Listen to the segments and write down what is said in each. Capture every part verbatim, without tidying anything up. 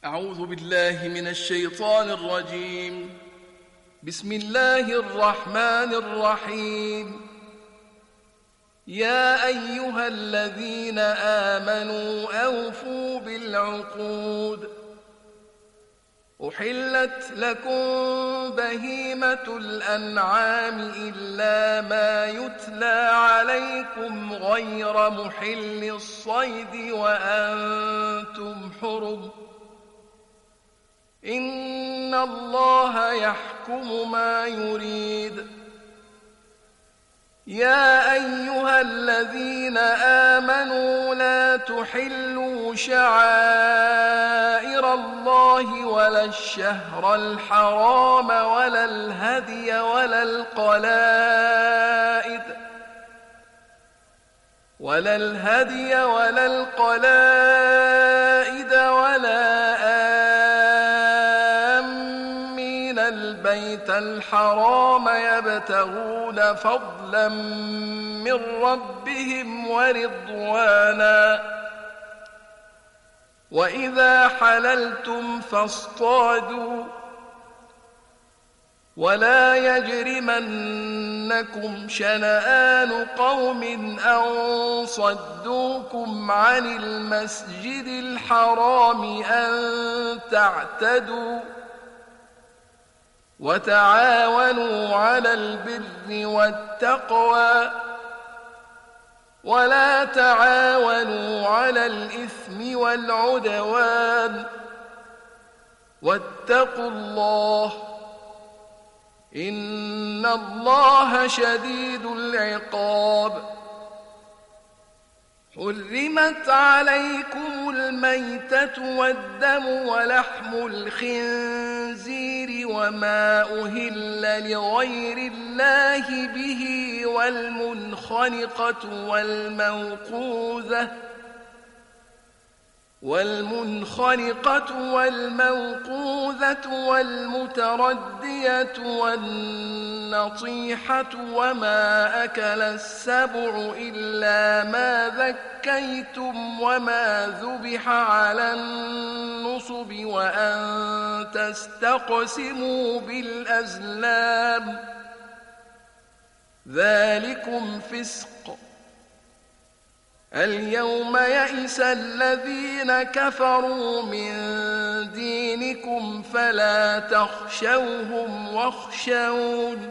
أعوذ بالله من الشيطان الرجيم. بسم الله الرحمن الرحيم. يا أيها الذين آمنوا أوفوا بالعقود. أحلت لكم بهيمة الأنعام إلا ما يتلى عليكم غير محل الصيد وأنتم حرم. إن الله يحكم ما يريد. يا أيها الذين آمنوا لا تحلوا شعائر الله ولا الشهر الحرام ولا الهدي ولا القلائد ولا الهدي ولا القلائد ولا آمين البيت الحرام يبتغون فضلا من ربهم ورضوانا. وإذا حللتم فاصطادوا ولا يجرمنكم شنآن قوم أن صدوكم عن المسجد الحرام أن تعتدوا. وتعاونوا على البر والتقوى ولا تعاونوا على الإثم والعدوان. واتقوا الله إن الله شديد العقاب. حرمت عليكم الميتة والدم ولحم الخنزير وما أهل لغير الله به والمنخنقة والموقوذة والمنخنقة والموقوذة والمتردية والنطيحة وما أكل السبع إلا ما ذكيتم وما ذبح على النصب وأن تستقسموا بالأزلام ذلكم فسق. اليوم يئس الذين كفروا من دينكم فلا تخشوهم واخشون.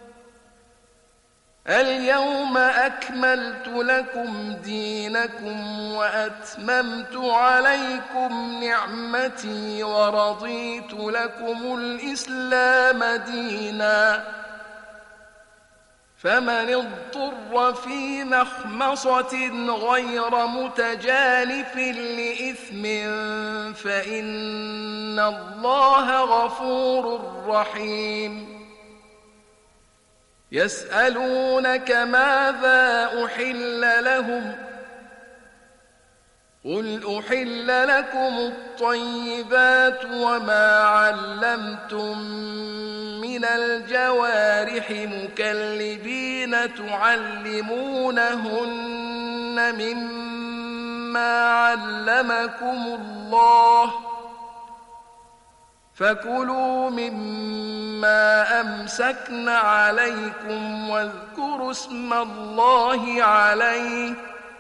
اليوم أكملت لكم دينكم وأتممت عليكم نعمتي ورضيت لكم الإسلام دينا. فمن اضطر في مخمصة غير متجانف لإثم فإن الله غفور رحيم. يسألونك ماذا أحل لهم قل أحل لكم الطيبات وما علمتم من الجوارح مكلبين تعلمونهن مما علمكم الله فكلوا مما أمسكن عليكم واذكروا اسم الله عليه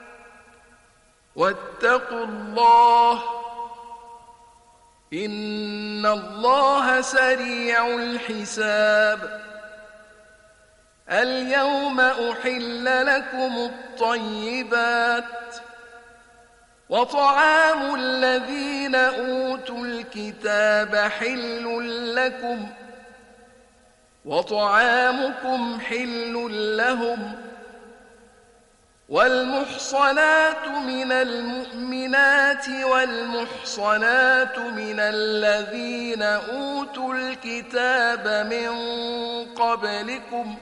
واتقوا الله إن الله سريع الحساب. اليوم أحل لكم الطيبات وطعام الذين أوتوا الكتاب حل لكم وطعامكم حل لهم. والمحصنات من المؤمنات والمحصنات من الذين أوتوا الكتاب من قبلكم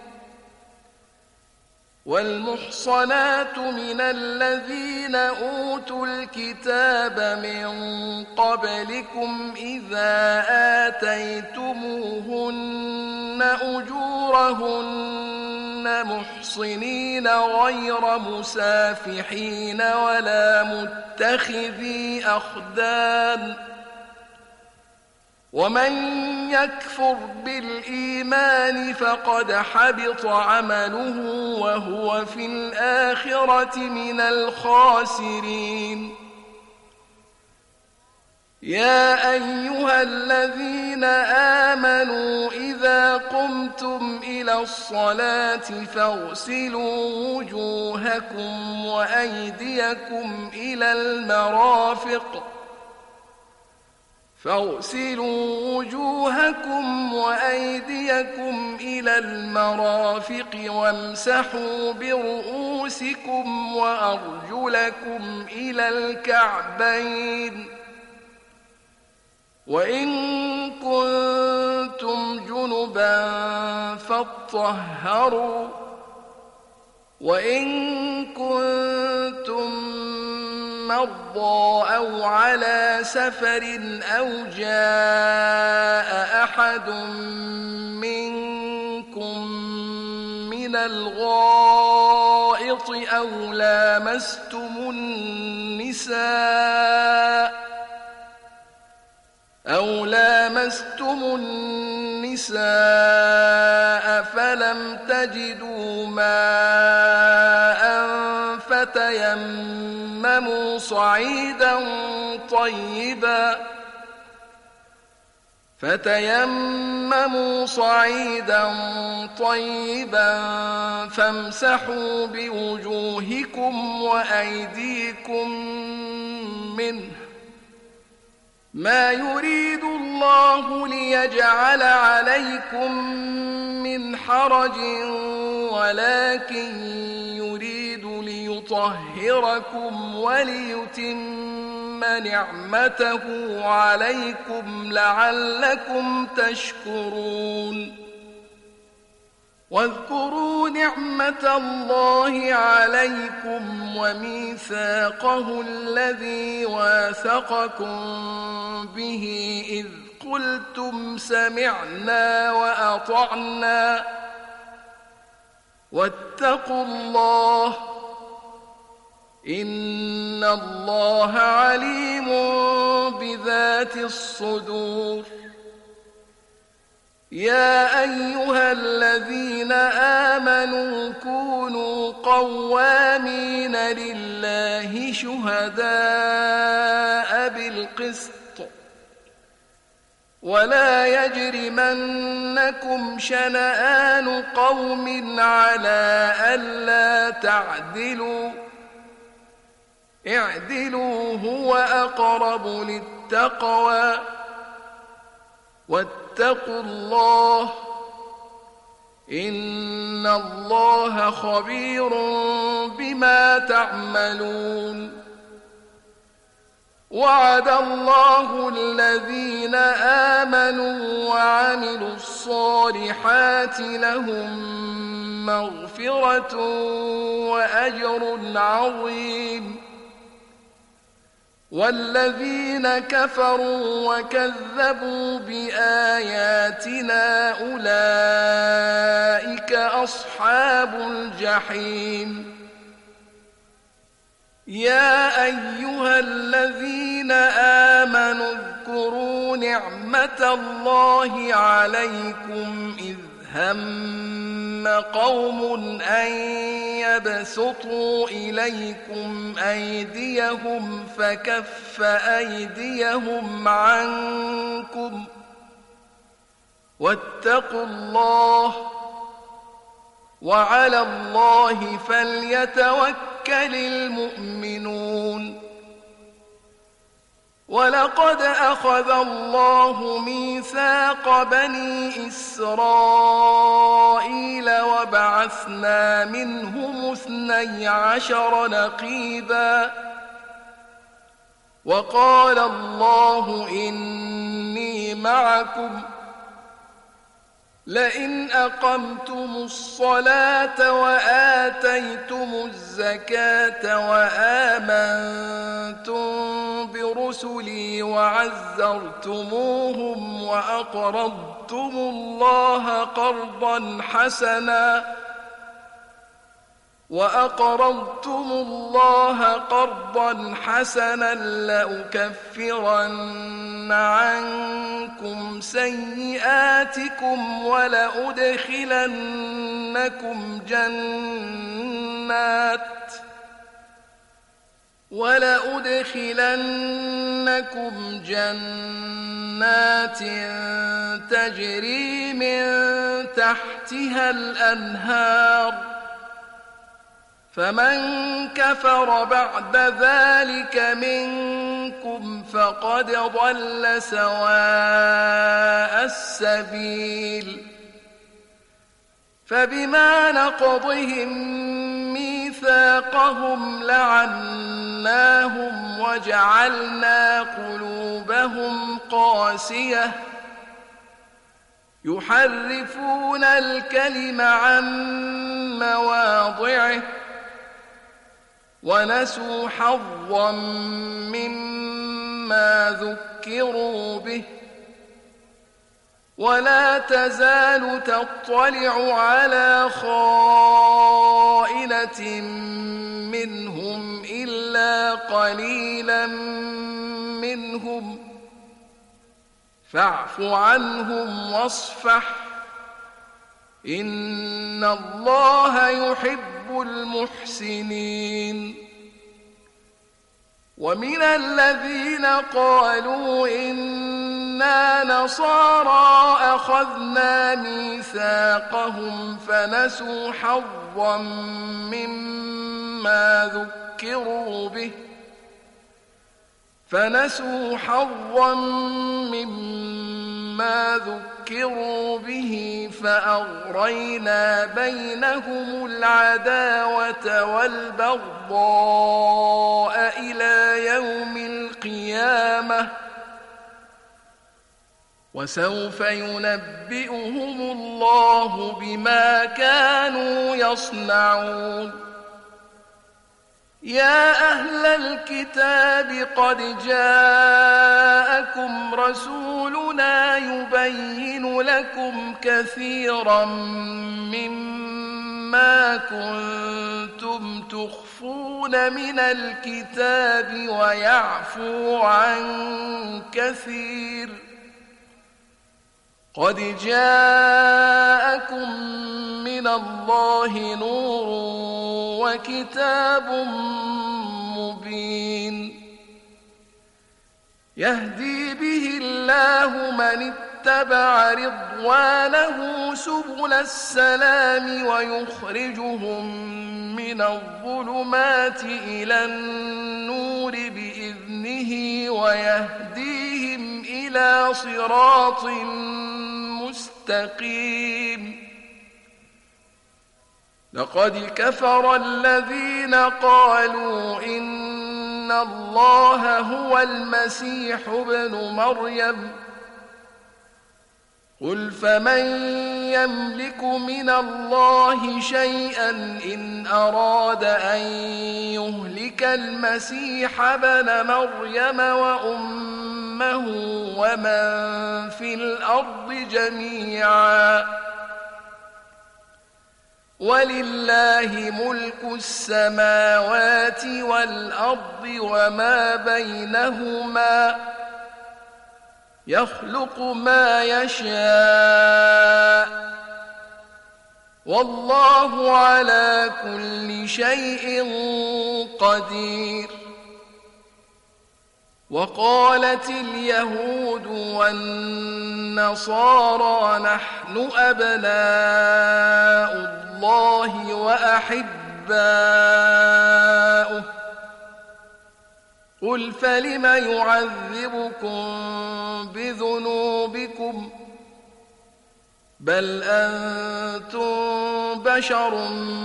والمحصنات من الذين أوتوا الكتاب من قبلكم إذا آتيتموهن أجورهن محصنين غير مسافحين ولا متخذي أخدان ومن يكفر بالإيمان فقد حبط عمله وهو في الآخرة من الخاسرين. يا أيها الذين آمنوا إذا قمتم إلى الصلاة فاغسلوا وجوهكم وأيديكم إلى المرافق فاغسلوا وجوهكم وأيديكم إلى المرافق وامسحوا برؤوسكم وأرجلكم إلى الكعبين وإن كنتم جنبا فاطهروا وإن كنتم مرضى أو على سفر أو جاء أحد منكم من الغائط أو لامستم النساء أو لامستم النساء فلم تجدوا ماء فتيمموا صعيدا طيبا فتيمموا صعيدا طيبا فامسحوا بوجوهكم وأيديكم منه ما يريد الله ليجعل عليكم من حرج ولكن يريد ليطهركم وليتم نعمته عليكم لعلكم تشكرون. واذكروا نعمة الله عليكم وميثاقه الذي واثقكم به إذ قلتم سمعنا وأطعنا واتقوا الله إن الله عليم بذات الصدور. يا أيها الذين آمنوا كونوا قوامين لله شهداء بالقسط ولا يجرمنكم شنآن قوم على ألا تعدلوا اعدلوا هو أقرب للتقوى واتقوا الله إن الله خبير بما تعملون. وعد الله الذين آمنوا وعملوا الصالحات لهم مغفرة وأجر عظيم. والذين كفروا وكذبوا بآياتنا أولئك أصحاب الجحيم. يا أيها الذين آمنوا اذكروا نعمة الله عليكم إذ هم قوم أن يبسطوا إليكم أيديهم فكف أيديهم عنكم واتقوا الله وعلى الله فليتوكل المؤمنون. ولقد أخذ الله ميثاق بني إسرائيل وبعثنا منهم اثني عشر نقيبا وقال الله إني معكم لئن أقمتم الصلاة وآتيتم الزكاة وآمنتم برسلي وعزرتموهم وأقرضتم الله قرضا حسنا وأقرضتم الله قرضا حسنا لأكفرن عنكم سيئاتكم ولأدخلنكم جنات ولأدخلنكم جنات تجري من تحتها الأنهار فمن كفر بعد ذلك منكم فقد ضل سواء السبيل فبما نقضهم ميثاقهم لعناهم وجعلنا قلوبهم قاسية يحرفون الكلم عن مواضعه ونسوا حظا مما ذكروا به ولا تزال تطلع على خائنة منهم إلا قليلا منهم فاعف عنهم واصفح إن الله يحب المحسنين ومن الذين قالوا إنا نصارى أخذنا ميثاقهم فنسوا حظا مما ذكروا به فنسوا حظا مما ذكروا به فأغرينا بينهم العداوة والبغضاء إلى يوم القيامة وسوف ينبئهم الله بما كانوا يصنعون يا أهل الكتاب قد جاءكم رسولنا يبين لكم كثيرا مما كنتم تخفون من الكتاب ويعفو عن كثير قد جاءكم من الله نور وكتاب مبين يهدي به الله من اتبع رضوانه سبل السلام ويخرجهم من الظلمات إلى النور بإذنه ويهديهم إلى صراط مستقيم لقد كفر الذين قالوا إن الله هو المسيح ابن مريم قل فمن يملك من الله شيئا إن أراد أن يهلك المسيح ابن مريم وأمه ومن في الأرض جميعا ولله ملك السماوات والأرض وما بينهما يخلق ما يشاء والله على كل شيء قدير وقالت اليهود والنصارى نحن أبناء الله وأحباؤه قل فلم يعذبكم بذنوبكم بل أنتم بشر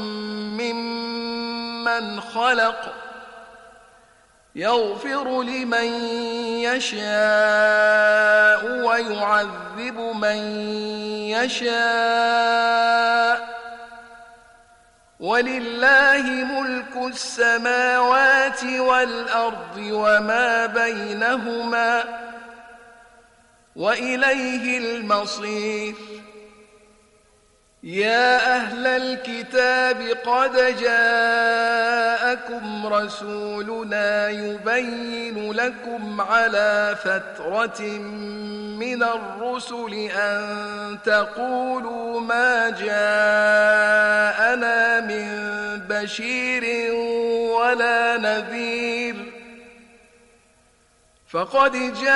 ممن خلق يغفر لمن يشاء ويعذب من يشاء ولله ملك السماوات والأرض وما بينهما وإليه المصير يا أهل الكتاب قد جاءكم رسولنا يبين لكم على فترة من الرسل أن تقولوا ما جاءنا من بشير ولا نذير فقد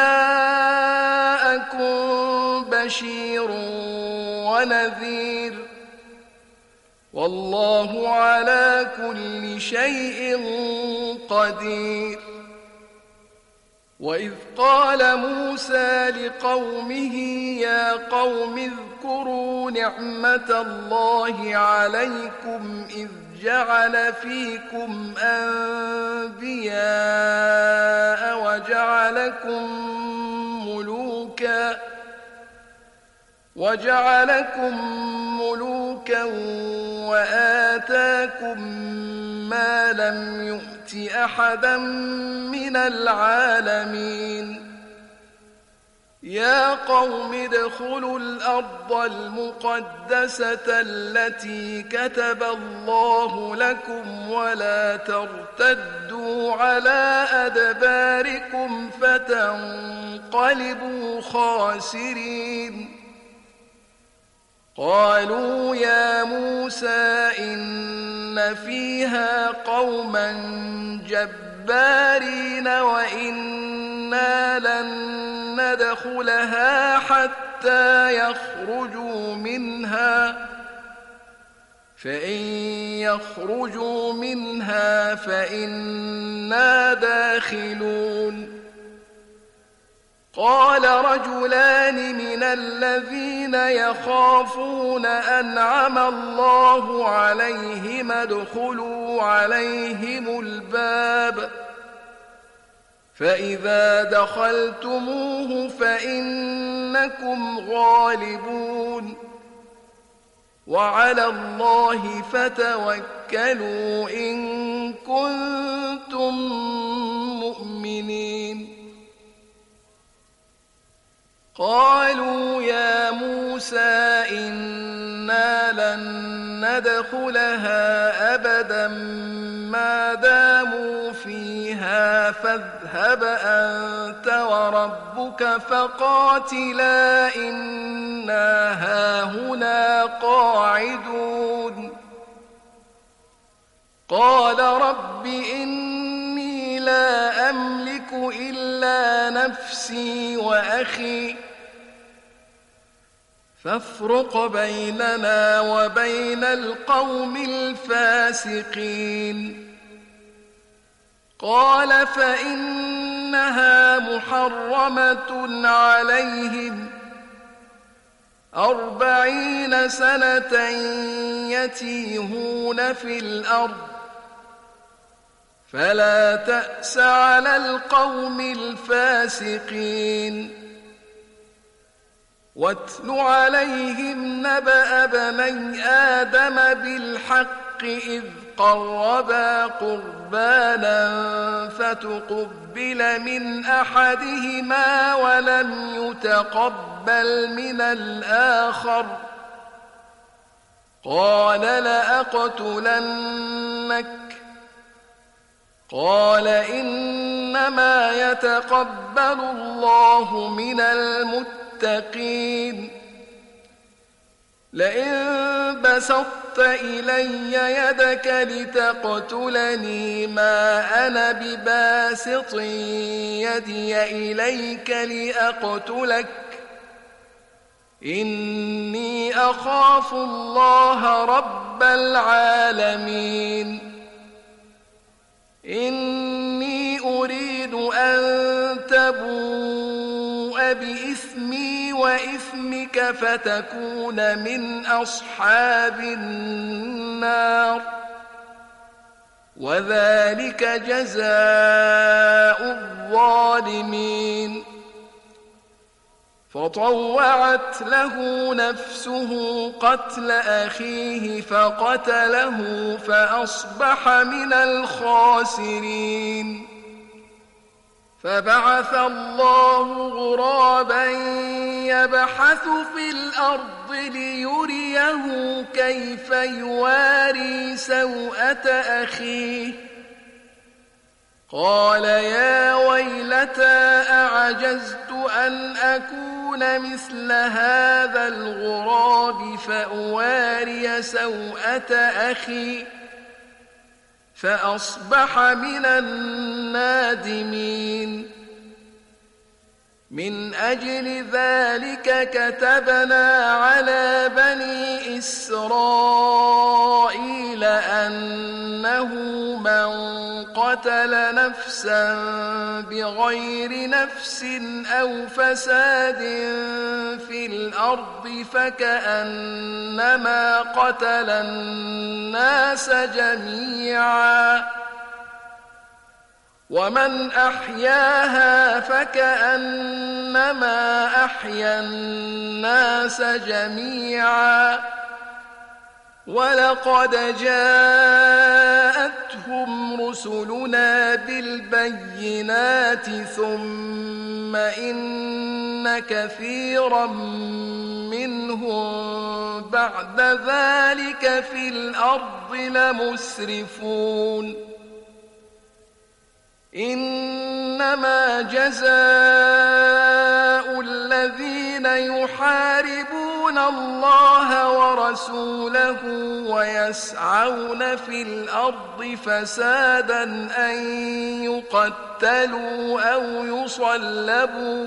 جاءكم بشير ونذير والله على كل شيء قدير. وإذ قال موسى لقومه يا قوم اذكروا نعمة الله عليكم إذ جعل فيكم أنبياء وجعلكم ملوكا وجعلكم ملوكا وآتاكم ما لم يؤت أحدا من العالمين. يا قوم ادخلوا الأرض المقدسة التي كتب الله لكم ولا ترتدوا على أدباركم فتنقلبوا خاسرين. قالوا يا موسى إن فيها قوما جبارين وإنا لن ندخلها حتى يخرجوا منها فإن يخرجوا منها فإنا داخلون. قال رجلان من الذين يخافون أنعم الله عليهم ادخلوا عليهم الباب فإذا دخلتموه فإنكم غالبون وعلى الله فتوكلوا إن كنتم مؤمنين. قالوا يا موسى إنا لن ندخلها أبدا ما داموا فيها فاذهب أنت وربك فقاتلا إنا هاهنا قاعدون. قال رب إني لا أملك إلا نفسي وأخي فافرق بيننا وبين القوم الفاسقين. قال فإنها محرمة عليهم أربعين سنة يتيهون في الأرض فلا تأس على القوم الفاسقين. واتل عليهم نبأ بني آدم بالحق إذ قربا قربانا فتقبل من أحدهما ولم يتقبل من الآخر قال لأقتلنك قال إنما يتقبل الله من المتقين. لئن بسطت إلي يدك لتقتلني ما أنا بباسط يدي إليك لأقتلك إني أخاف الله رب العالمين. إني أريد أن تبوء بإثمي وإثمك فتكون من أصحاب النار وذلك جزاء الظالمين. فطوعت له نفسه قتل أخيه فقتله فأصبح من الخاسرين. فبعث الله غرابا يبحث في الأرض ليريه كيف يواري سوءة أخيه قال يا ويلتى أعجزت أن أكون مثل هذا الغراب فأواري سوءة أخي فأصبح من النادمين من أجل ذلك كتبنا على بني إسرائيل أنه من قتل نفسا بغير نفس أو فساد في الأرض فكأنما قتل الناس جميعا ومن أحياها فكأنما أحيا الناس جميعا ولقد جاءتهم رسلنا بالبينات ثم إن كثيرا منهم بعد ذلك في الأرض لمسرفون إنما جزاء الذين يحاربون الله ورسوله ويسعون في الأرض فسادا أن يقتلوا أو يصلبوا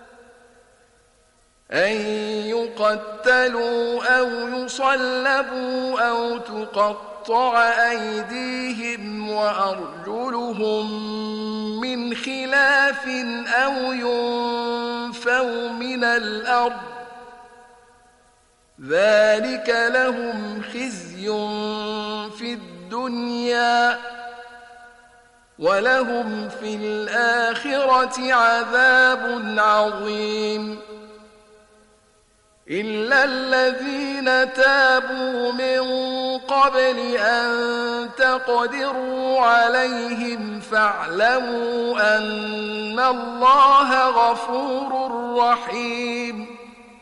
أن يقتلوا أو يصلبوا أو تقطع أيديهم وأرجلهم من خلاف أو ينفوا من الأرض ذلك لهم خزي في الدنيا ولهم في الآخرة عذاب عظيم إلا الذين تابوا من قبل أن تقدروا عليهم فاعلموا أن الله غفور رحيم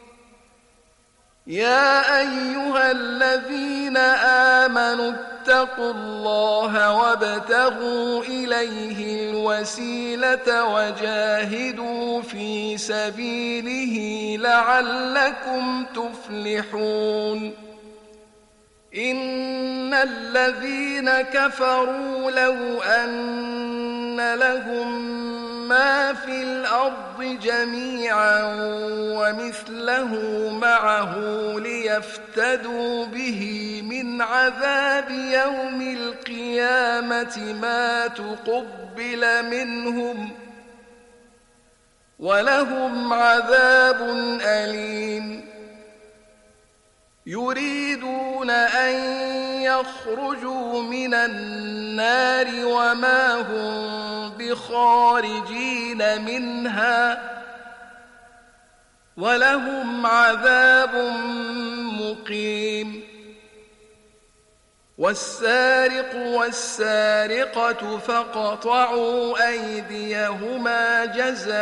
يا أيها الذين آمنوا اتقوا الله وابتغوا إليه الوسيلة وجاهدوا في سبيله لعلكم تفلحون إن الذين كفروا لو أن لهم ما في الأرض جميعا ومثله معه ليفتدوا به من عذاب يوم القيامة ما تقبل منهم ولهم عذاب أليم يريدون أن يخرجوا من النار وما هم بخارجين منها ولهم عذاب مقيم والسارق والسارقة فاقطعوا أيديهما جزاء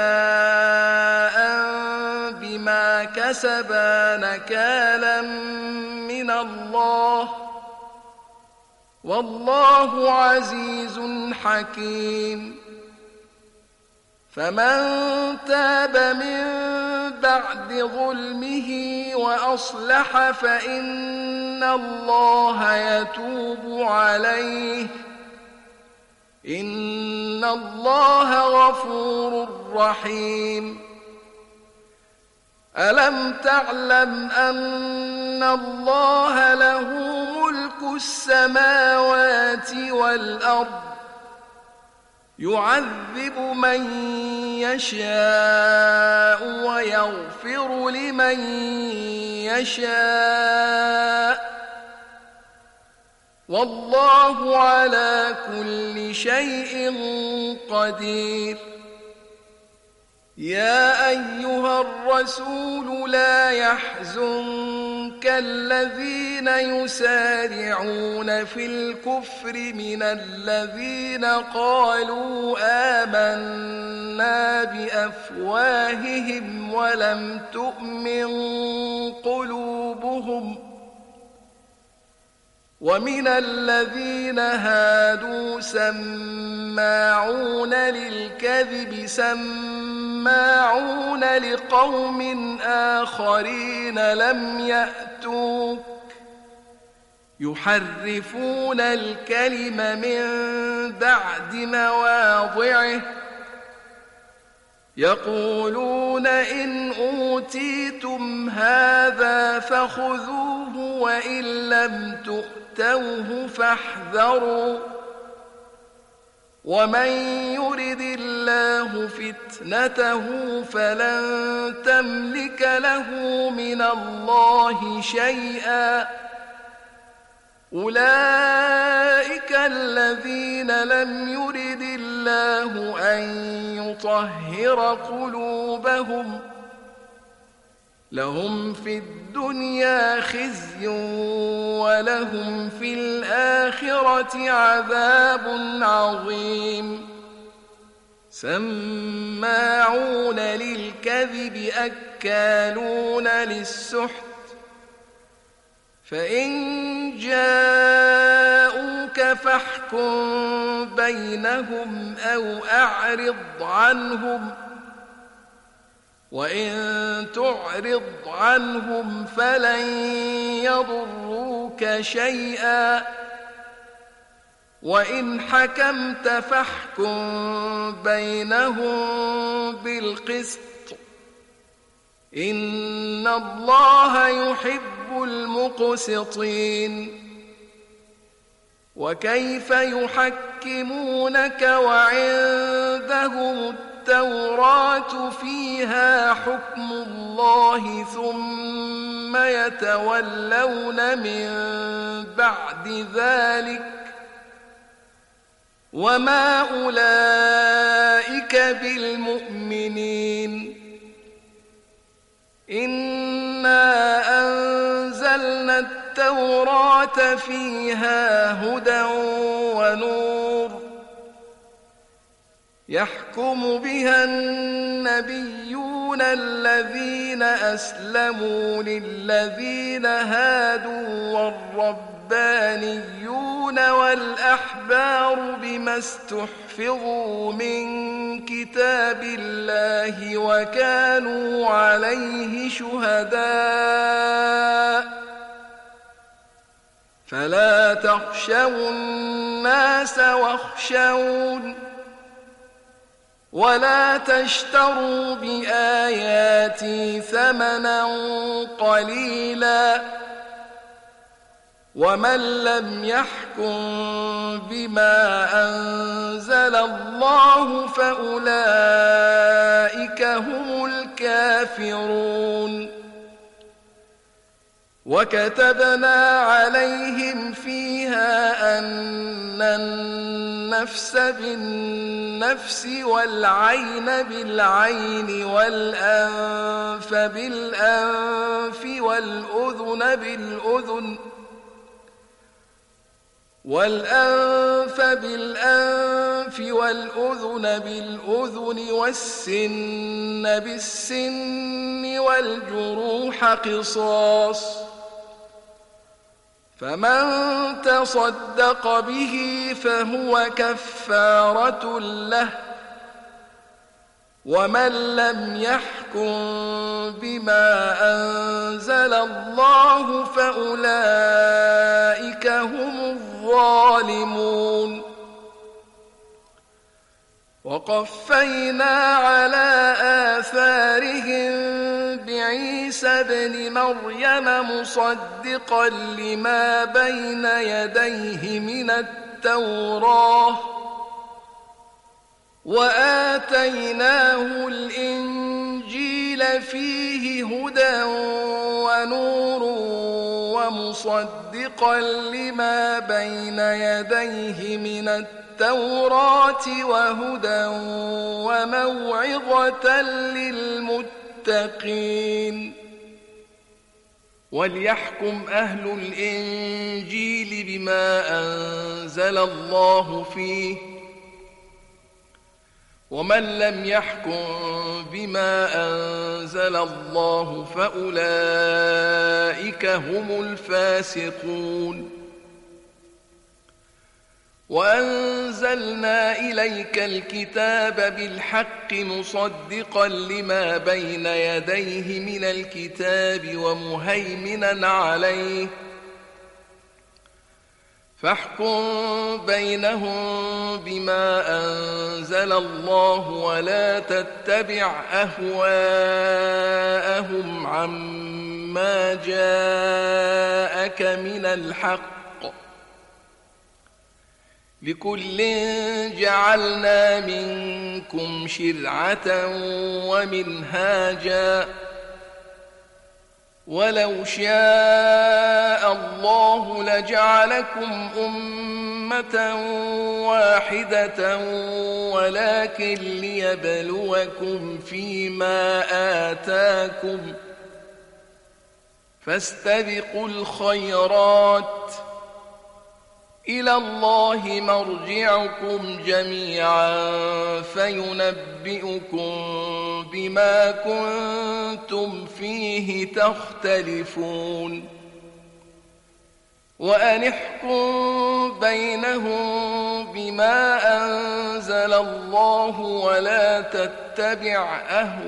بما كسبا نكالا من الله والله عزيز حكيم فمن تاب من بعد ظلمه وأصلح فإن الله يتوب عليه إن الله غفور رحيم ألم تعلم أن الله له ملك السماوات والأرض يعذب من يشاء ويغفر لمن يشاء والله على كل شيء قدير يا أيها الرسول لا يحزنك الذين يسارعون في الكفر من الذين قالوا آمنا بأفواههم ولم تؤمن قلوبهم ومن الذين هادوا سماعون للكذب سماعون لقوم آخرين لم يأتوك يحرفون الكلم من بعد مواضعه يقولون إن أوتيتم هذا فخذوه وإن لم تؤتوه فاحذروا ومن يرد الله فتنته فلن تملك له من الله شيئا أولئك الذين لم يرد الله أن يطهر قلوبهم لهم في الدنيا خزي ولهم في الآخرة عذاب عظيم سماعون للكذب أكالون للسحت فإن جاءوك فاحكم بينهم أو أعرض عنهم وإن تعرض عنهم فلن يضروك شيئا وإن حكمت فاحكم بينهم بالقسط إن الله يحب المقسطين وكيف يحكمونك وعندهم التوراة فيها حكم الله ثم يتولون من بعد ذلك وما أولئك بالمؤمنين إنا أنزلنا التوراة فيها هدى ونور يحكم بها النبيون الذين أسلموا للذين هادوا والربانيون والأحبار بما استحفظوا من كتاب الله وكانوا عليه شهداء فلا تخشوا الناس واخشون ولا تشتروا بآياتي ثمنا قليلا ومن لم يحكم بما أنزل الله فأولئك هم الكافرون وكتبنا عليهم فيها أن النفس بالنفس والعين بالعين والأنف بالأنف والأذن بالأذن والأنف بالأنف والأذن بالأذن والسن بالسن والجروح قصاص فمن تصدق به فهو كفارة له ومن لم يحكم بما أنزل الله فأولئك هم الظالمون وقفينا على آثارهم بعيسى ابن مريم مصدقا لما بين يديه من التوراة وآتيناه الإنجيل فيه هدى ونور ومصدقا لما بين يديه من التوراة وهدى وموعظة للمتقين. وليحكم أهل الإنجيل بما أنزل الله فيه، ومن لم يحكم بما أنزل الله فأولئك هم الفاسقون. وأنزلنا إليك الكتاب بالحق مصدقا لما بين يديه من الكتاب ومهيمنا عليه، فاحكم بينهم بما أنزل الله ولا تتبع أهواءهم عما جاءك من الحق، لكل جعلنا منكم شرعة ومنهاجا، ولو شاء الله لجعلكم أمة واحدة ولكن ليبلوكم فيما آتاكم، فاستبقوا الخيرات، إلى الله مرجعكم جميعا فينبئكم بما كنتم فيه تختلفون. وأن احكم بينهم بما أنزل الله ولا تتبع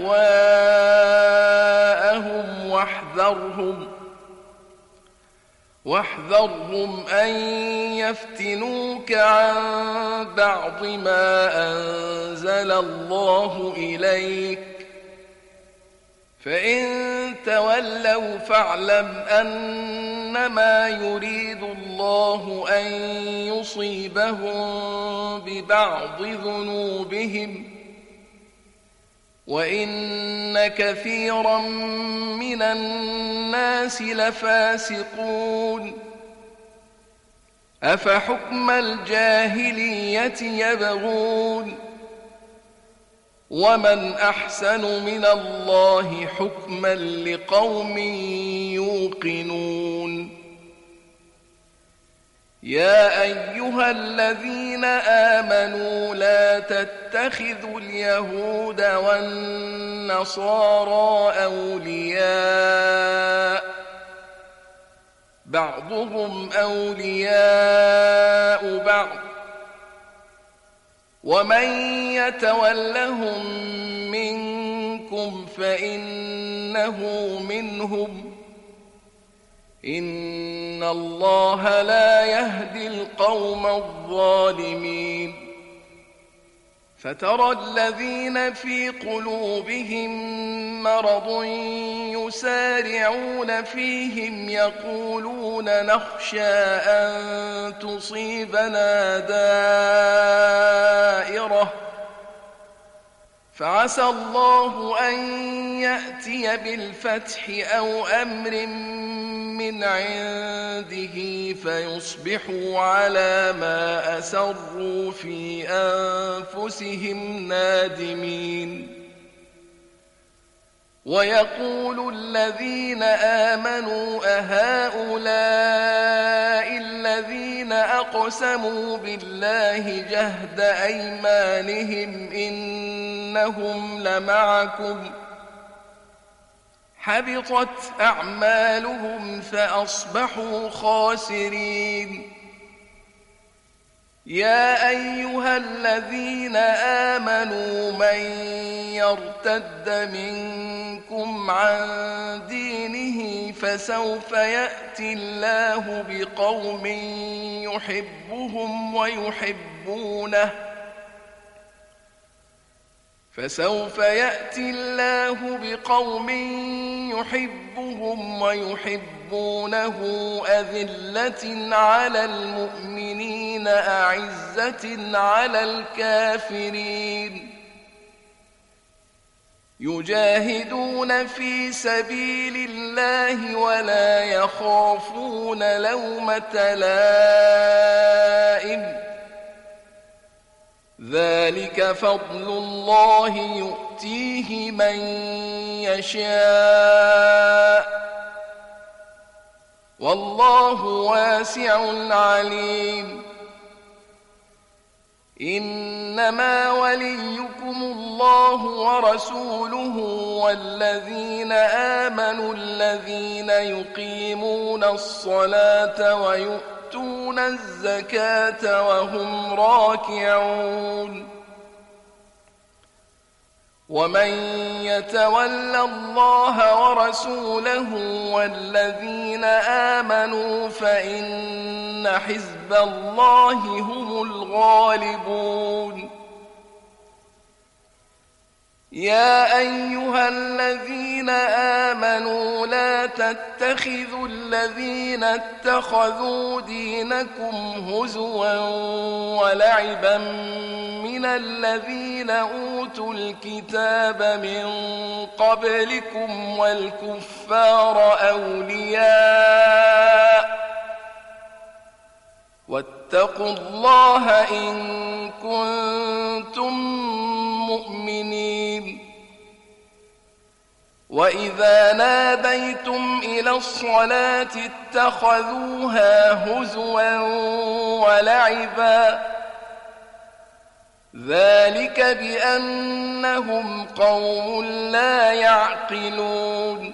أهواءهم واحذرهم واحذرهم أن يفتنوك عن بعض ما أنزل الله إليك، فإن تولوا فاعلم أنما يريد الله أن يصيبهم ببعض ذنوبهم، وإن كثيرا من الناس لفاسقون. أفحكم الجاهلية يبغون، ومن أحسن من الله حكما لقوم يوقنون. يا أيها الذين آمنوا لا تتخذوا اليهود والنصارى أولياء، بعضهم أولياء بعض، ومن يتولهم منكم فإنه منهم، إن الله لا يهدي القوم الظالمين. فترى الذين في قلوبهم مرض يسارعون فيهم يقولون نخشى أن تصيبنا دائرة، فعسى الله أن يأتي بالفتح أو أمر من عنده فيصبحوا على ما أسروا في أنفسهم نادمين. ويقول الذين آمنوا أهؤلاء الذين أقسموا بالله جهد أيمانهم إنهم لمعكم، حبطت أعمالهم فأصبحوا خاسرين. يا أيها الذين آمنوا من يرتد منكم عن دينه فسوف يأتي الله بقوم يحبهم ويحبونه فسوف يأتي الله بقوم يحبهم ويحبونه أذلة على المؤمنين أعزة على الكافرين يجاهدون في سبيل الله ولا يخافون لومة لائم ذلك فضل الله يؤتيه من يشاء والله واسع عليم إنما وليكم الله ورسوله والذين آمنوا الذين يقيمون الصلاة ويؤتون الزكاة وهم راكعون ومن يتول الله ورسوله والذين آمنوا فإن حزب الله هم الغالبون يا أيها الذين آمنوا لا تتخذوا الذين اتخذوا دينكم هزوا ولعبا من الذين أوتوا الكتاب من قبلكم والكفار أولياء واتقوا الله إن كنتم مؤمنين وإذا ناديتم إلى الصلاة اتخذوها هزوا ولعبا ذلك بأنهم قوم لا يعقلون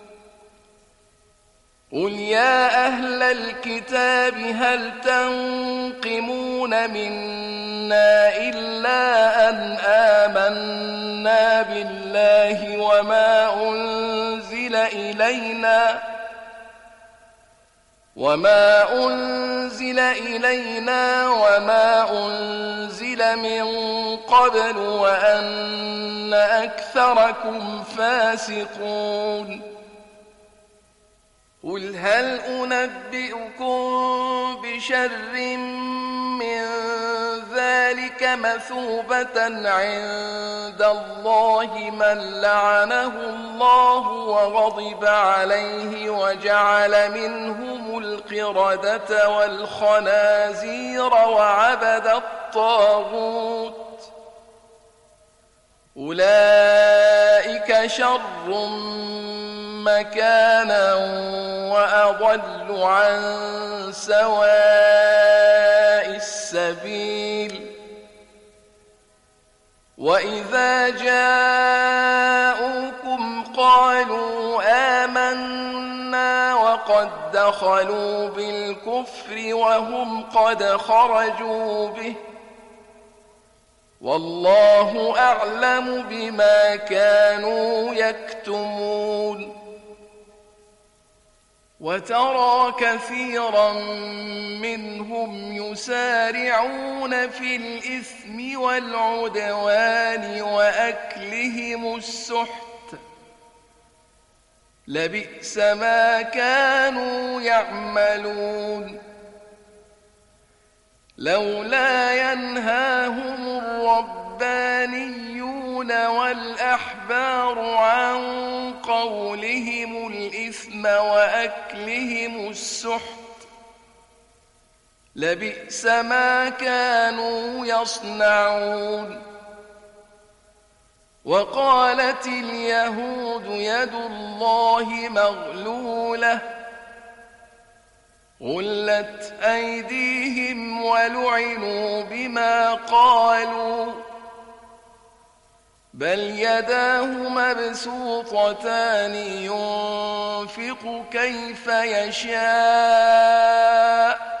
قل يا أهل الكتاب هل تنقمون منا إلا أن آمنا بالله وما أنزل إلينا وما أنزل إلينا وما أنزل من قبل وأن أكثركم فاسقون قل هل أنبئكم بشر من ذلك مثوبة عند الله من لعنه الله وغضب عليه وجعل منهم القردة والخنازير وعبد الطاغوت أولئك شر مكانا وأضل عن سواء السبيل وإذا جاءوكم قالوا آمنا وقد دخلوا بالكفر وهم قد خرجوا به والله أعلم بما كانوا يكتمون وترى كثيرا منهم يسارعون في الإثم والعدوان وأكلهم السحت لبئس ما كانوا يعملون لولا ينهاهم الربانيون والأحبار عن قولهم الإثم وأكلهم السحت لبئس ما كانوا يصنعون وقالت اليهود يد الله مغلولة غلت أيديهم ولعنوا بما قالوا بل يداه مبسوطتان ينفق كيف يشاء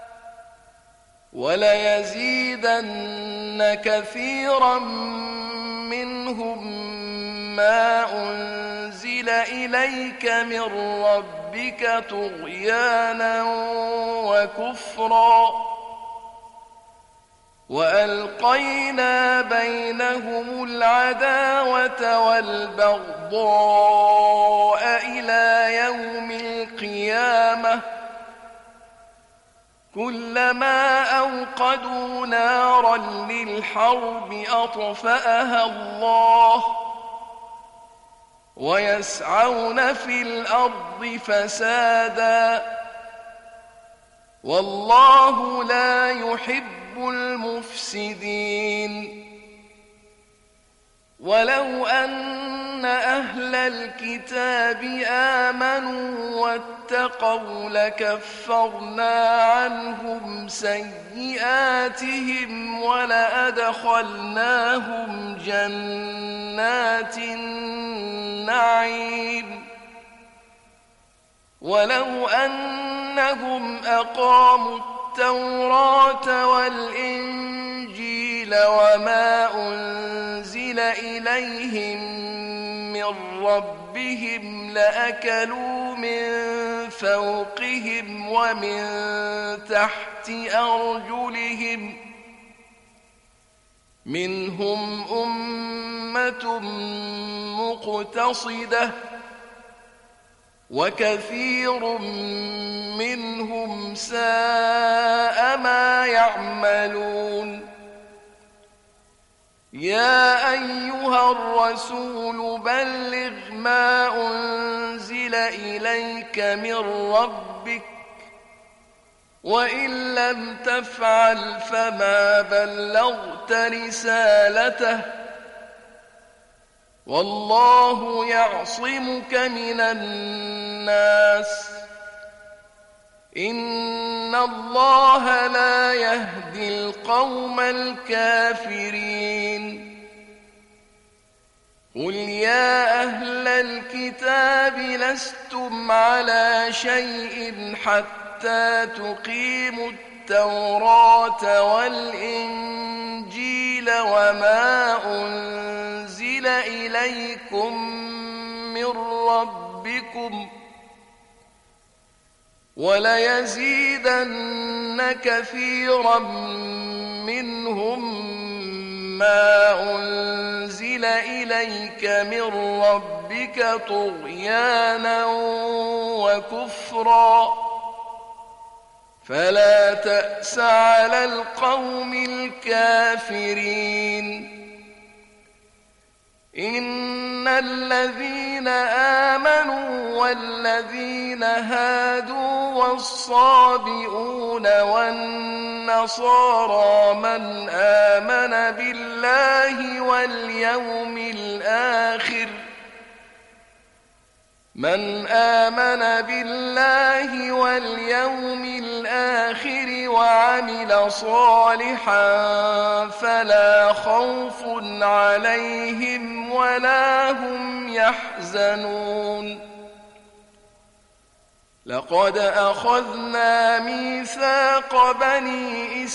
وليزيدن كثيرا منهم ما أنزل إليك من ربك طغيانا وكفرا وألقينا بينهم العداوة والبغضاء إلى يوم القيامة كلما أوقدوا نارا للحرب أطفأها الله ويسعون في الأرض فسادا والله لا يحب المفسدين ولو أن أهل الكتاب آمنوا واتقوا لكفرنا عنهم سيئاتهم ولأدخلناهم جنات النعيم ولو أنهم أقاموا التوراة والإنجيل وما أنزل إليهم من ربهم لأكلوا من فوقهم ومن تحت أرجلهم منهم أمة مقتصدة وكثير منهم ساء ما يعملون يا أيها الرسول بلغ ما أنزل إليك من ربك وإن لم تفعل فما بلغت رسالته والله يعصمك من الناس إن الله لا يهدي القوم الكافرين قل يا أهل الكتاب لستم على شيء حتى تقيموا التوراة والإنجيل وما أنزل إليكم من ربكم وليزيدن كثيرا منهم ما أنزل إليك من ربك طغيانا وكفرا فلا تأس على القوم الكافرين إن الذين آمنوا والذين هادوا والصابئون والنصارى من آمن بالله واليوم الآخر من آمن بالله واليوم الآخر وعمل صالحا فلا خوف عليهم ولا هم يحزنون لقد أخذنا ميثاق بني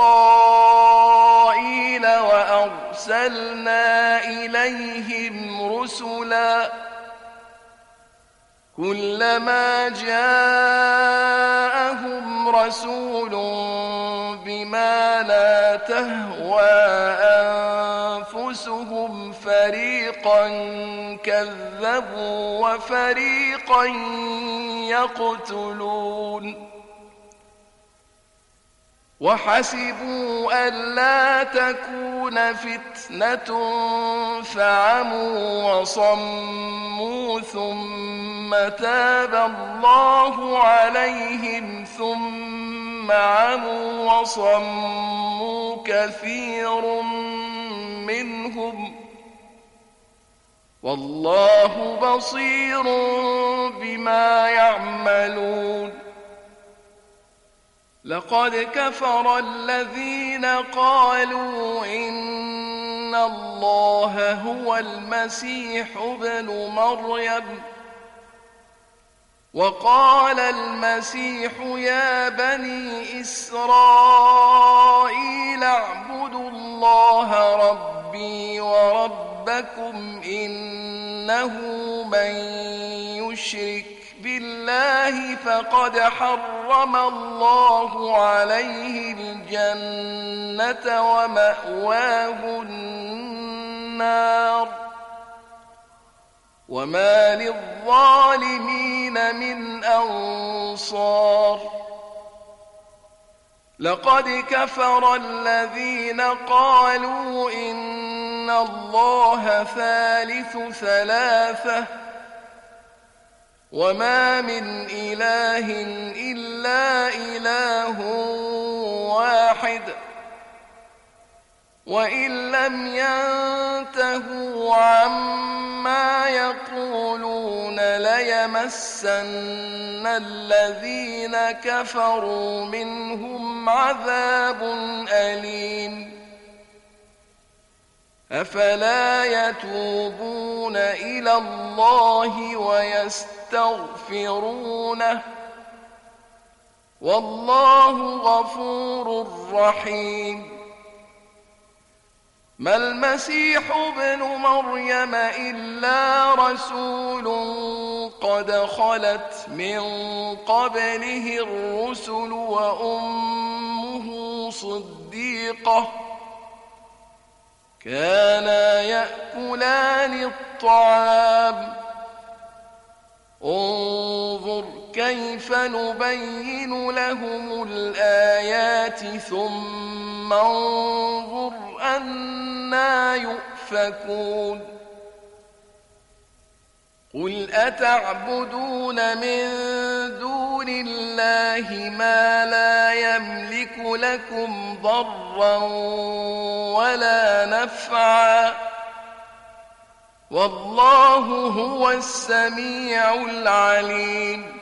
إسرائيل وأرسلنا إليهم رسلا كلما جاءهم رسول بما لا تهوى أنفسهم فريقا كذبوا وفريقا يقتلون وحسبوا ألا تكون فتنة فعموا وصموا ثم تاب الله عليهم ثم عموا وصموا كثير منهم والله بصير بما يعملون لقد كفر الذين قالوا إن الله هو المسيح ابن مريم وقال المسيح يا بني إسرائيل اعبدوا الله ربي وربكم إنه من يشرك بالله فقد حرم الله عليه الجنة ومأواه النار وما للظالمين من أنصار لقد كفر الذين قالوا إن إن الله ثالث ثلاثة وما من إله إلا إله واحد وإن لم ينتهوا عما يقولون ليمسن الذين كفروا منهم عذاب أليم أفلا يتوبون إلى الله ويستغفرونه والله غفور رحيم ما المسيح ابن مريم إلا رسول قد خلت من قبله الرسل وأمه صديقة كانا يأكلان الطعام انظر كيف نبين لهم الآيات ثم انظر أنى يؤفكون قل أتعبدون من دون الله ما لا يملك لكم ضرا ولا نفعا والله هو السميع العليم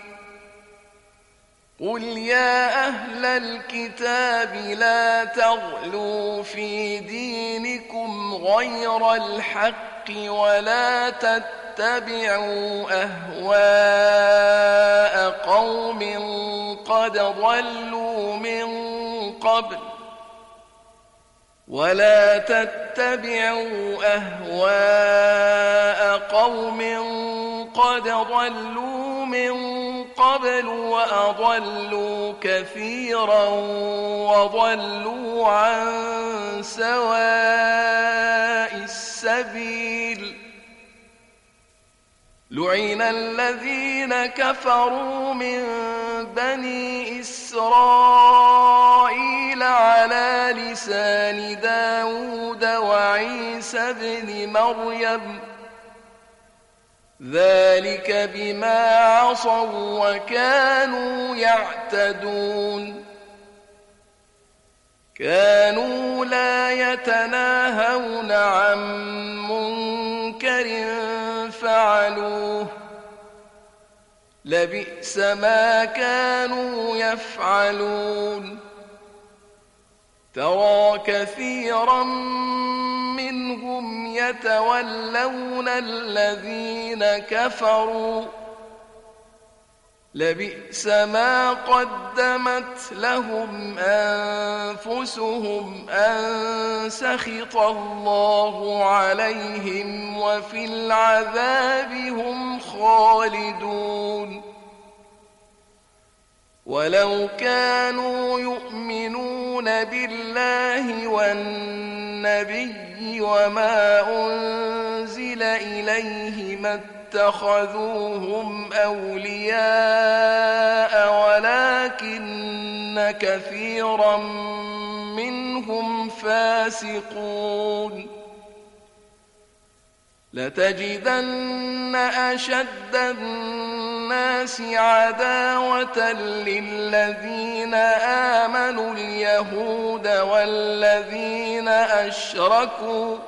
قل يا أهل الكتاب لا تغلوا في دينكم غير الحق ولا تتبعوا أهواء قوم قد ضلوا من قبل ولا تتبعوا أهواء قوم قد ضلوا من قبل وأضلوا كثيرا وضلوا عن سواء السبيل لعن الذين كفروا من بني إسرائيل على لسان داود وعيسى بن مريم ذلك بما عصوا وكانوا يعتدون كانوا لا يتناهون عن منكر فعلوه لبئس ما كانوا يفعلون ترى كثيرا منهم يتولون الذين كفروا لبئس ما قدمت لهم أنفسهم أن سخط الله عليهم وفي العذاب هم خالدون ولو كانوا يؤمنون بالله والنبي وما أنزل إليه ما اتخذوهم أولياء ولكن كثيرا منهم فاسقون لتجدن أشد الناس عداوة للذين آمنوا اليهود والذين أشركوا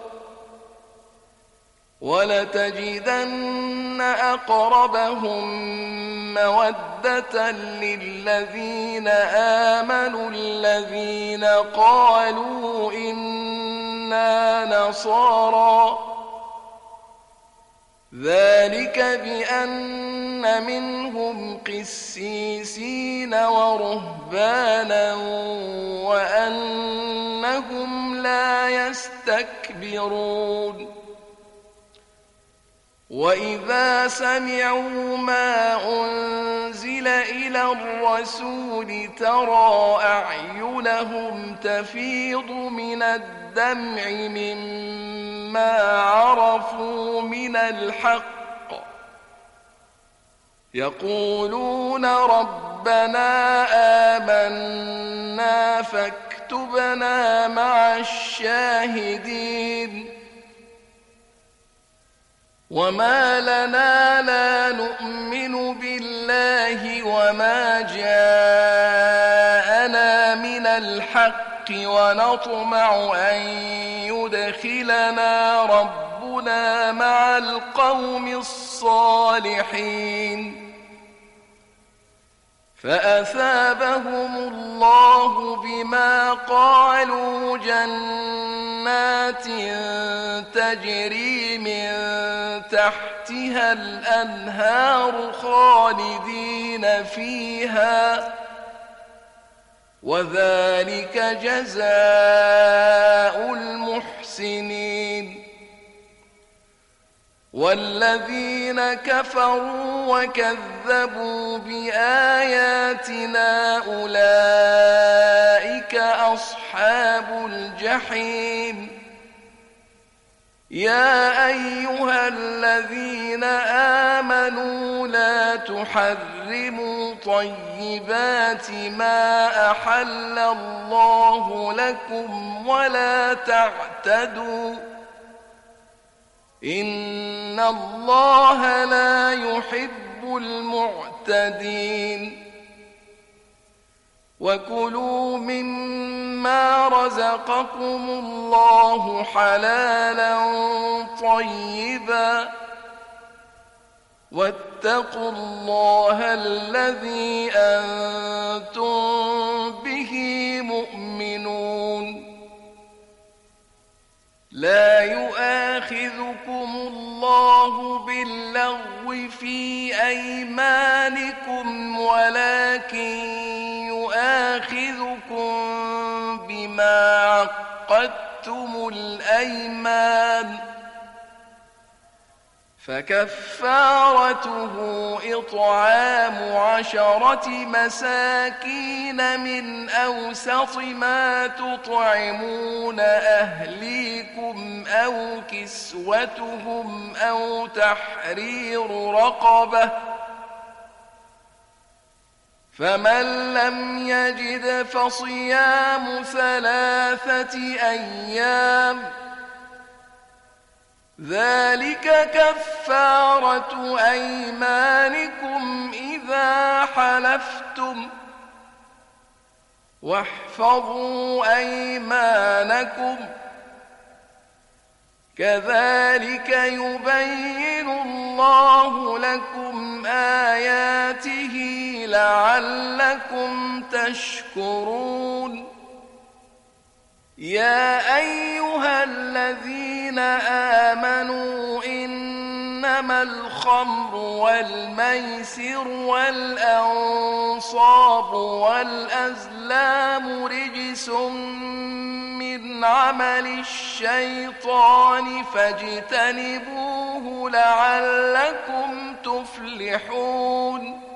ولتجدن أقربهم مودة للذين آمنوا الذين قالوا إنا نصارى ذلك بأن منهم قسيسين ورهبانا وأنهم لا يستكبرون وإذا سمعوا ما أنزل إلى الرسول ترى أعينهم تفيض من الدمع مما عرفوا من الحق يقولون ربنا آمنا فاكتبنا مع الشاهدين وما لنا لا نؤمن بالله وما جاءنا من الحق ونطمع أن يدخلنا ربنا مع القوم الصالحين فأثابهم الله بما قالوا جنات تجري من تحتها الأنهار خالدين فيها وذلك جزاء المحسنين والذين كفروا وكذبوا بآياتنا أولئك أصحاب الجحيم يا أيها الذين آمنوا لا تحرموا طيبات ما أحل الله لكم ولا تعتدوا إن الله لا يحب المعتدين وكلوا مما رزقكم الله حلالا طيبا واتقوا الله الذي أنتم به مؤمنون لا يؤاخذكم الله باللغو في أيمانكم ولكن يؤاخذكم بما عقدتم الأيمان فكفارته إطعام عشرة مساكين من أوسط ما تطعمون أهليكم أو كسوتهم أو تحرير رقبة فمن لم يجد فصيام ثلاثة أيام ذلك كفارة أيمانكم إذا حلفتم واحفظوا أيمانكم كذلك يبين الله لكم آياته لعلكم تشكرون يا أيها الذين آمنوا إنما الخمر والميسر والأنصاب والأزلام رجس من عمل الشيطان فاجتنبوه لعلكم تفلحون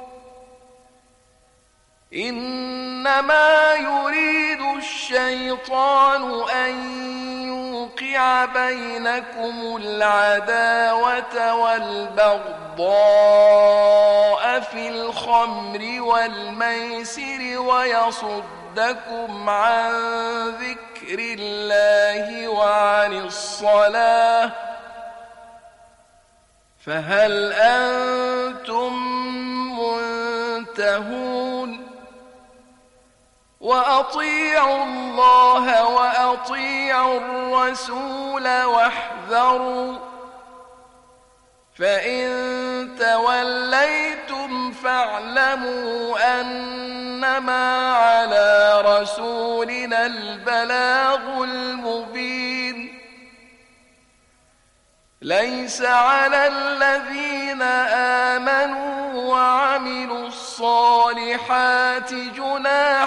إنما يريد الشيطان أن يوقع بينكم العداوة والبغضاء في الخمر والميسر ويصدكم عن ذكر الله وعن الصلاة فهل أنتم منتهون وأطيعوا الله وأطيعوا الرسول واحذروا فإن توليتم فاعلموا أنما على رسولنا البلاغ المبين ليس على الذين آمنوا وعملوا الصالحات جناح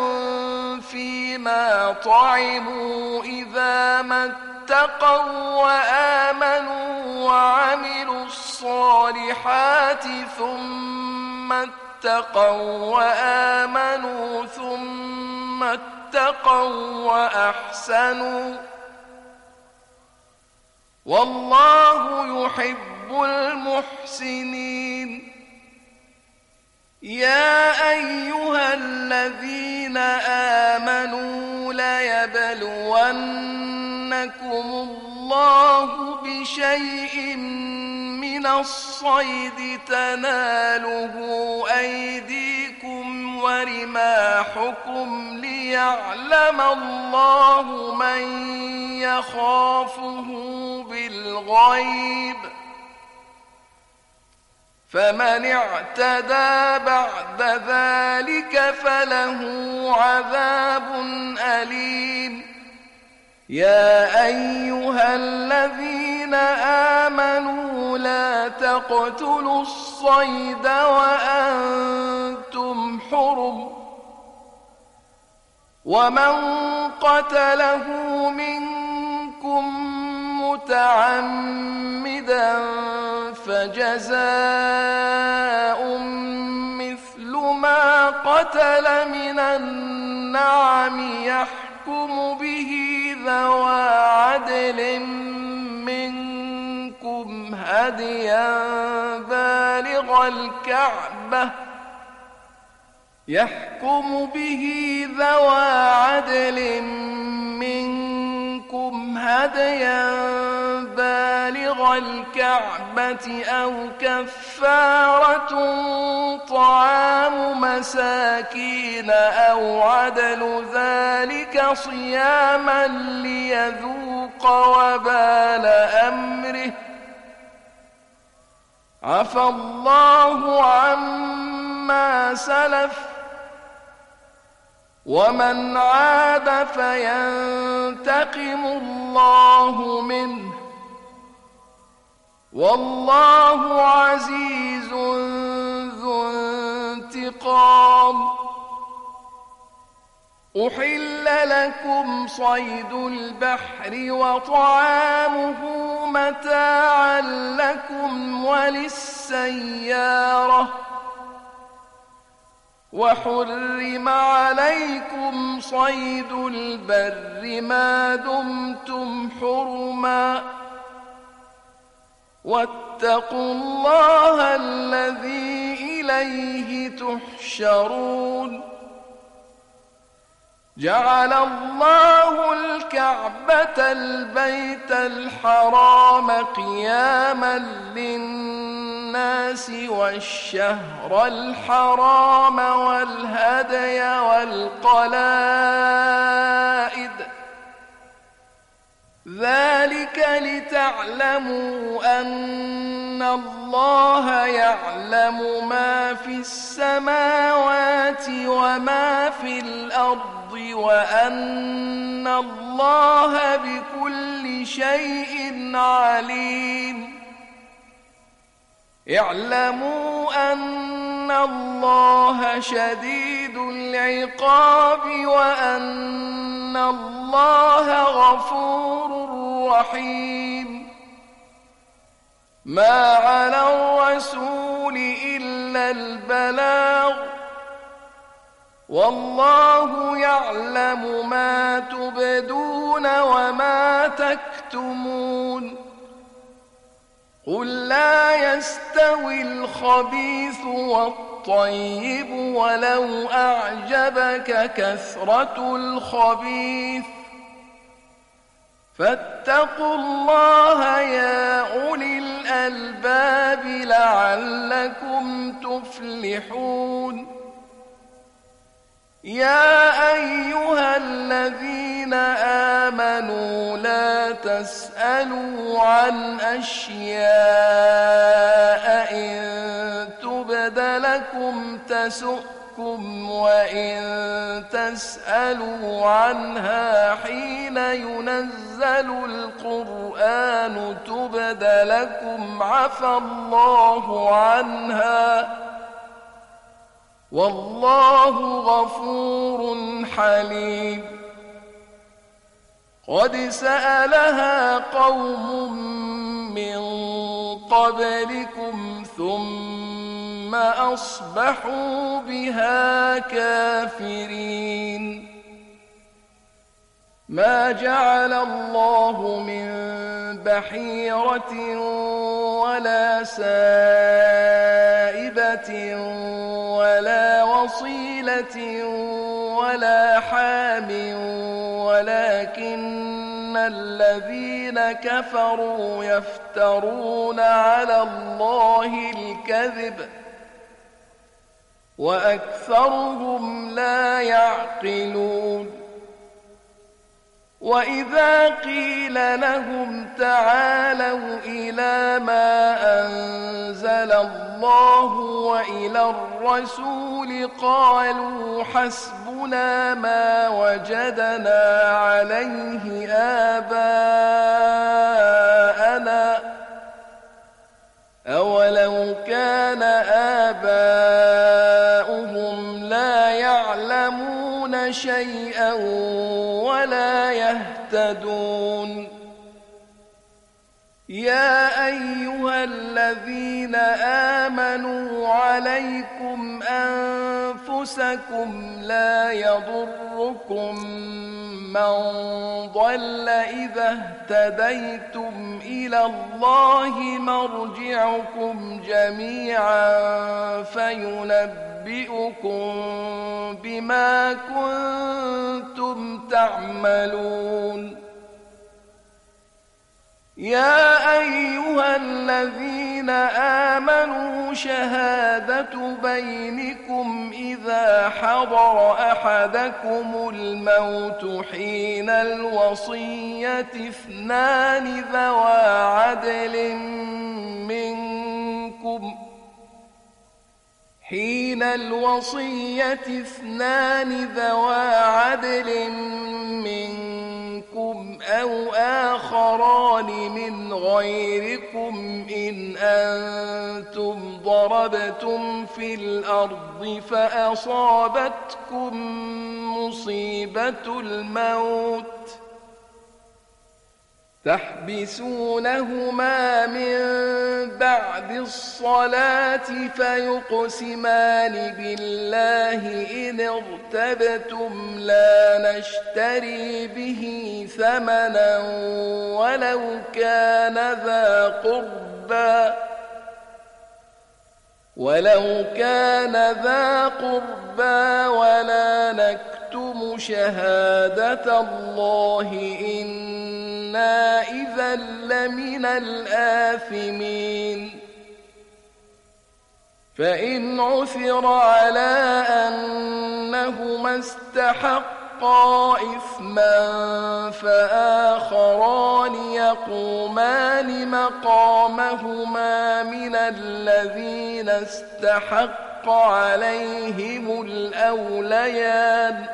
فيما طعموا إذا ما اتقوا وآمنوا وعملوا الصالحات ثم اتقوا وآمنوا ثم اتقوا وأحسنوا والله يحب المحسنين يا أيها الذين آمنوا ليبلونكم الله بشيء من الصيد تناله أيديكم ورماحكم ليعلم الله من يخافه بالغيب فمن اعتدى بعد ذلك فله عذاب أليم. يا أيها الذين آمنوا لا تقتلوا الصيد وأنتم حرم ومن قتله منكم متعمدا فجزاء مثل ما قتل من النعم يحكم به ذوى عدل منكم هديا بالغ الكعبة يحكم به ذوى عدل منكم هديا بالغ الكعبة أو كفارة طعام مساكين أو عدل ذلك صياما ليذوق وبال أمره عفى الله عما سلف ومن عاد فينتقم الله منه والله عزيز ذو انتقام. أحل لكم صيد البحر وطعامه متاعا لكم وللسيارة وحرم عليكم صيد البر ما دمتم حرما واتقوا الله الذي إليه تحشرون. جعل الله الكعبة البيت الحرام قياما للناس والشهر الحرام والهدي والقلائد ذلك لتعلموا أن الله يعلم ما في السماوات وما في الأرض وأن الله بكل شيء عليم. اعلموا أن الله شديد العقاب وأن الله غفور رحيم. ما على الرسول إلا البلاغ والله يعلم ما تبدون وما تكتمون. قل لا يستوي الخبيث والطيب ولو أعجبك كثرة الخبيث فاتقوا الله يا أولي الألباب لعلكم تفلحون. يا أيها الذين آمنوا لا تسألوا عن أشياء إن تبد لكم تسؤكم وإن تسألوا عنها حين ينزل القرآن تبد لكم عفى الله عنها والله غفور حليم. قد سألها قوم من قبلكم ثم أصبحوا بها كافرين. ما جعل الله من بحيرة ولا سائبة ولا وصيلة ولا حام ولكن الذين كفروا يفترون على الله الكذب وأكثرهم لا يعقلون وإذا قيل لهم تعالوا إلى ما أنزل الله وإلى الرسول قالوا حسبنا ما وجدنا عليه آباءنا أولو كان آباؤهم لا يعلمون شيئا ولا يهتدون يا أيها الذين آمنوا عليكم أنفسكم لا يضركم من ضل إذا اهتديتم إلى الله مرجعكم جميعا فينبئكم بما كنتم تعملون يا أيها الذين آمنوا شهادة بينكم إذا حضر أحدكم الموت حين الوصية اثنان ذوى عدل منكم حين الوصية اثنان ذوى عدل منكم أو آخران من غيركم إن أنتم ضربتم في الأرض فأصابتكم مصيبة الموت تحبسونهما من بعد الصلاة فيقسمان بالله إن ارتبتم لا نشتري به ثمنا ولو كان ذا قربى ولو كان ذا قربى ولا نكتم شهادة الله إنا إذا لمن الآثمين فإن عثر على أنهما استحقا إثما فآخران يقومان مقامهما من الذين استحق عليهم الأوليان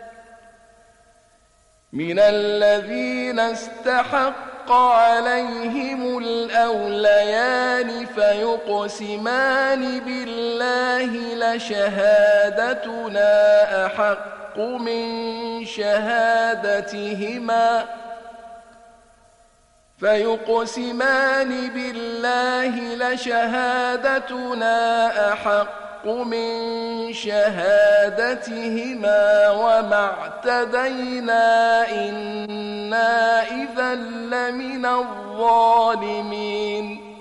من الذين استحق عليهم الأوليان فيقسمان بالله لشهادتنا أحق من شهادتهما فيقسمان بالله لشهادتنا أحق من شهادتهما وما اعتدينا إنا إذا لمن الظالمين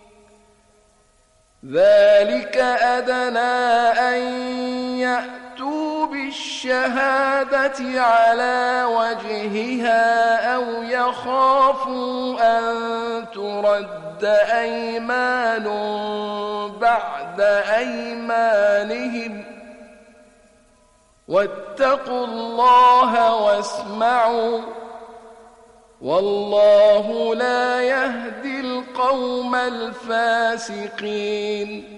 ذلك أدنى أن يأتوا بالشهادة على وجهها أو يخافوا أن ترد أيمان بعد أيمانهم واتقوا الله واسمعوا والله لا يهدي القوم الفاسقين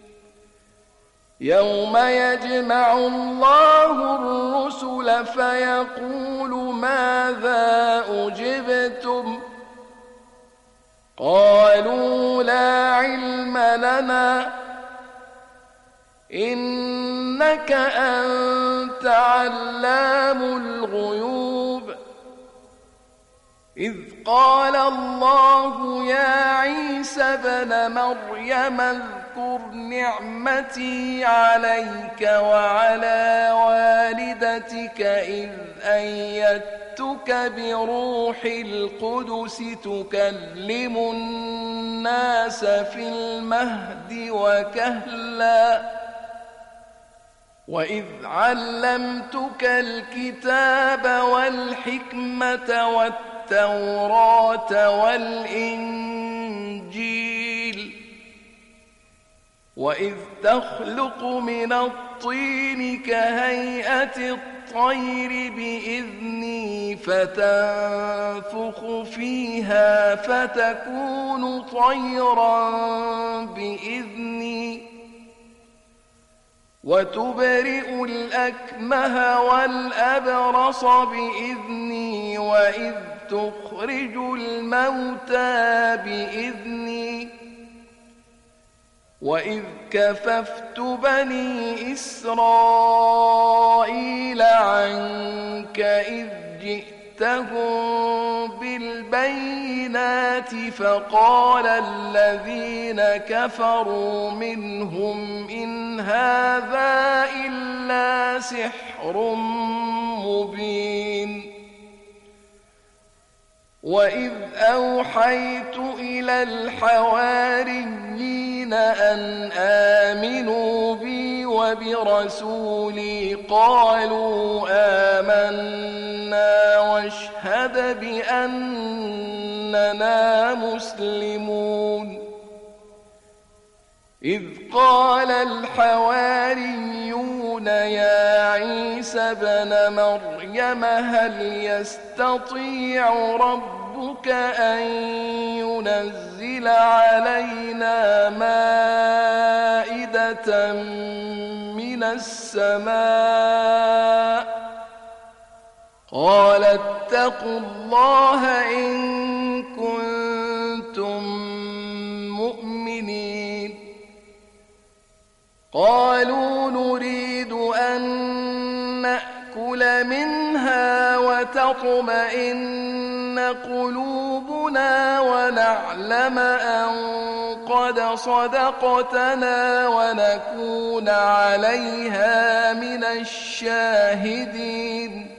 يوم يجمع الله الرسل فيقول ماذا أجبتم قالوا لا علم لنا إنك أنت علام الغيوب إذ قال الله يا عيسى ابن مريم اذكر نعمتي عليك وعلى والدتك إذ أيدتك بروح القدس تكلم الناس في المهد وكهلا وإذ علمتك الكتاب والحكمة والتقوى التوراة والإنجيل وإذ تخلق من الطين كهيئة الطير بإذني فتنفخ فيها فتكون طيرا بإذني وتبرئ الأكمه والأبرص بإذني وإذ تخرج الموتى بإذني وإذ كففت بني إسرائيل عنك إذ جئتهم بالبينات فقال الذين كفروا منهم إن هذا إلا سحر مبين وإذ أوحيت إلى الحواريين أن آمنوا بي وبرسولي قالوا آمنا واشهد بأننا مسلمون إذ قال الحواريون يا عيسى ابن مريم هل يستطيع ربك أن ينزل علينا مائدة من السماء قال اتقوا الله إن كنتم مؤمنين قالوا نريد أن نأكل منها وتطمئن قلوبنا ونعلم أن قد صدقتنا ونكون عليها من الشاهدين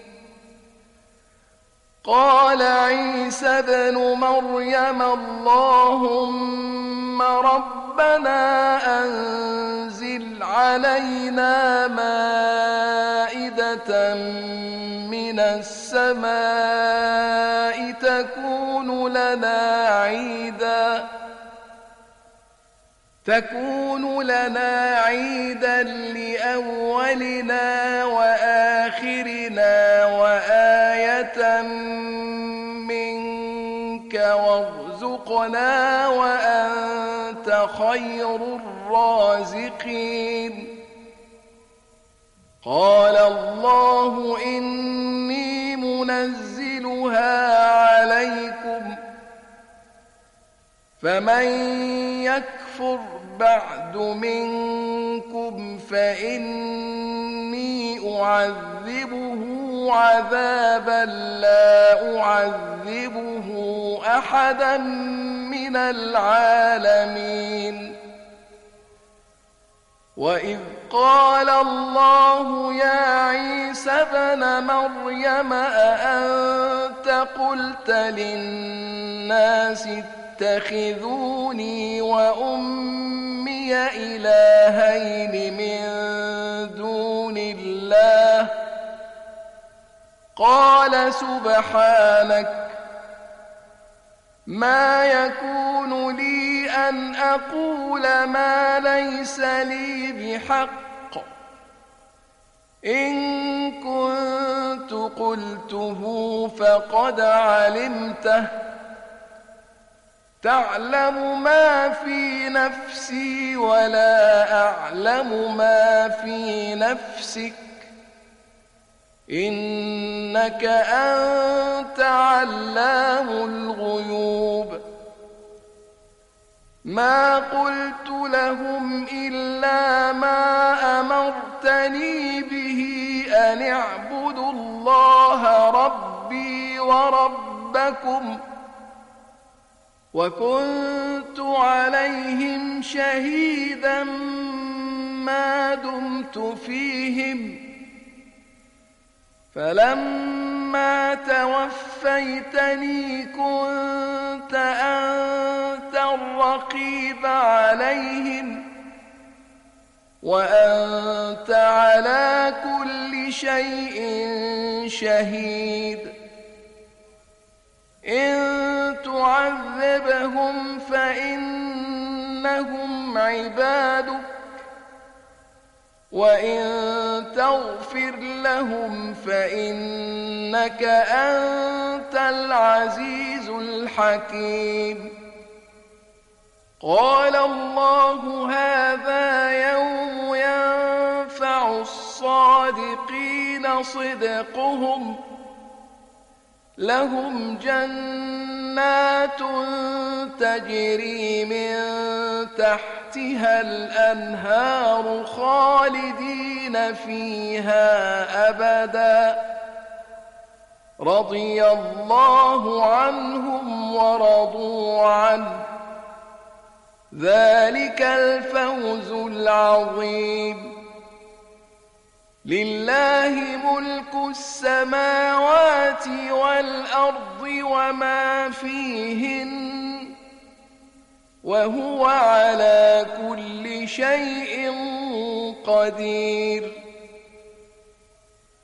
قال عيسى ابن مريم اللهم ربنا أنزل علينا مائدة من السماء تكون لنا عيدا تكون لنا عيدا لأولنا وآخرنا وآية منك وارزقنا وأنت خير الرازقين قال الله إني منزلها عليكم فمن يكفر بعد منكم فإني أعذبه عذابا لا أعذبه أحدا من العالمين وإذ قال الله يا عيسى ابن مريم أأنت قلت للناس اتخذوني وأمي إلهين من دون الله قال سبحانك ما يكون لي أن أقول ما ليس لي بحق إن كنت قلته فقد علمته تعلم ما في نفسي ولا أعلم ما في نفسك إنك أنت علام الغيوب ما قلت لهم إلا ما أمرتني به أن اعبدوا الله ربي وربكم وكنت عليهم شهيدا ما دمت فيهم فلما توفيتني كنت أنت الرقيب عليهم وأنت على كل شيء شهيد إن تعذبهم فإنهم عبادك وإن تغفر لهم فإنك أنت العزيز الحكيم قال الله هذا يوم ينفع الصادقين صدقهم لهم جنات تجري من تحتها الأنهار خالدين فيها أبدا رضي الله عنهم ورضوا عنه ذلك الفوز العظيم لله ملك السماوات والأرض وما فيهن وهو على كل شيء قدير